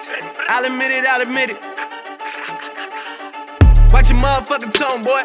I'll admit it, I'll admit it. Watch your motherfucking tone, boy.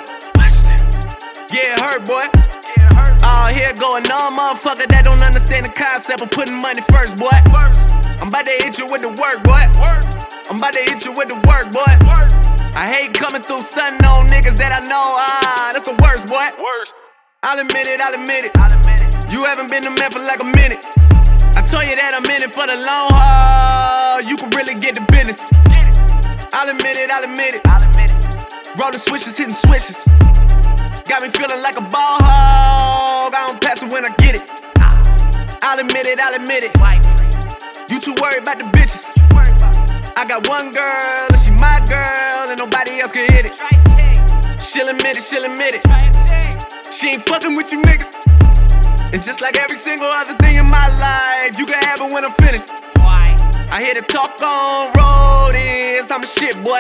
Yeah, it hurt, boy. All here going on, motherfucker that don't understand the concept of putting money first, boy. I'm about to hit you with the work, boy. I'm about to hit you with the work, boy. I hate coming through stunting on niggas that I know, that's the worst, boy. I'll admit it, I'll admit it. You haven't been a man for like a minute. I told you that I'm in it for the long haul. You can really get the business. I'll admit it, I'll admit it. Rolling switches, hitting switches. Got me feeling like a ball hog. I don't pass it when I get it. I'll admit it, I'll admit it. You too worried about the bitches. I got one girl, and she my girl, and nobody else can hit it. She'll admit it, she'll admit it. She ain't fucking with you niggas. And just like every single other thing in my life, you can have it when I'm finished. I hear the talk on road is I'm a shit, boy.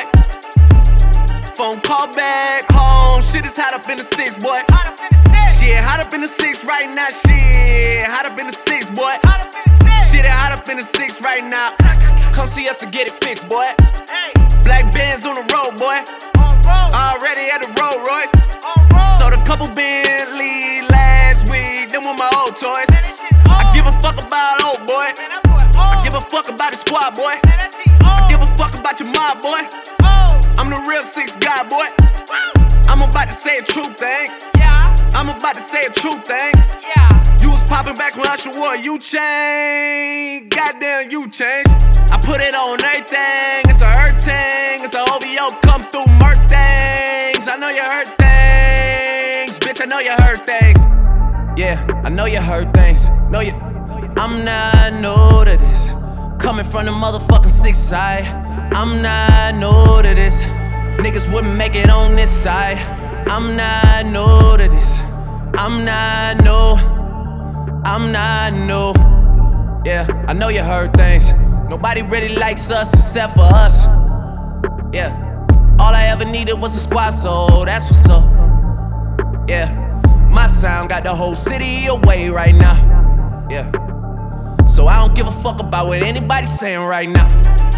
Phone call back home, shit is hot up in the 6, boy. Shit hot up in the 6 right now, shit hot up in the 6, boy. Shit hot up in the 6 right now. Come see us to get it fixed, boy. Black bands on the road, boy. Already at the Rolls Royce. Sold a couple Bentley last week, them were my old toys. I give a fuck about old boy. I give a fuck about the squad, boy. I give a fuck about your mob, boy. I'm the real 6 guy, boy. I'm about to say a true thing. I'm about to say a true thing. You was popping back when Usher wore you changed. Goddamn, you changed. I put it on everything. It's a hurt thing. It's a OVO come through murk things. I know you hurt things. Bitch, I know you hurt things. Yeah, I know you hurt things. Know you. I'm not new to this. Coming from the motherfucking 6 side. I'm not new to this. Niggas wouldn't make it on this side. I'm not new to this. I'm not new. I'm not new. Yeah, I know you heard things. Nobody really likes us except for us. Yeah, all I ever needed was a squad, so that's what's up. Yeah, my sound got the whole city away right now. Yeah, so I don't give a fuck about what anybody's saying right now.